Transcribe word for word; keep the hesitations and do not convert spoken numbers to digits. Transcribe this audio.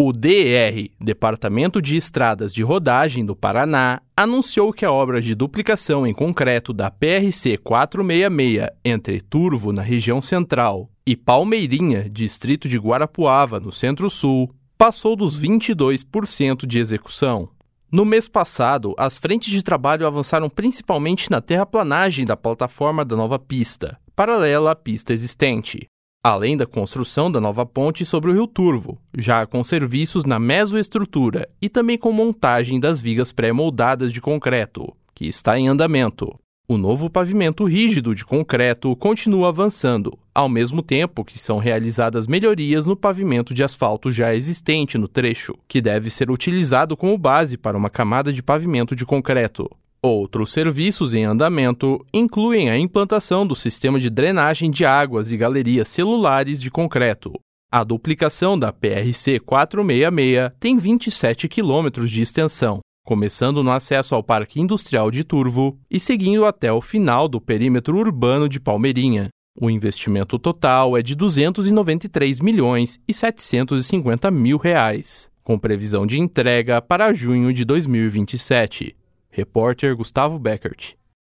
O D E R, Departamento de Estradas de Rodagem do Paraná, anunciou que a obra de duplicação em concreto da P R C quatrocentos e sessenta e seis entre Turvo, na região central, e Palmeirinha, distrito de Guarapuava, no centro-sul, passou dos vinte e dois por cento de execução. No mês passado, as frentes de trabalho avançaram principalmente na terraplanagem da plataforma da nova pista, paralela à pista existente, além da construção da nova ponte sobre o rio Turvo, já com serviços na mesoestrutura e também com montagem das vigas pré-moldadas de concreto, que está em andamento. O novo pavimento rígido de concreto continua avançando, ao mesmo tempo que são realizadas melhorias no pavimento de asfalto já existente no trecho, que deve ser utilizado como base para uma camada de pavimento de concreto. Outros serviços em andamento incluem a implantação do sistema de drenagem de águas e galerias celulares de concreto. A duplicação da P R C quatrocentos e sessenta e seis tem vinte e sete quilômetros de extensão, começando no acesso ao Parque Industrial de Turvo e seguindo até o final do perímetro urbano de Palmeirinha. O investimento total é de duzentos e noventa e três milhões e setecentos e cinquenta mil reais, com previsão de entrega para junho de dois mil e vinte e sete. Repórter Gustavo Beckert.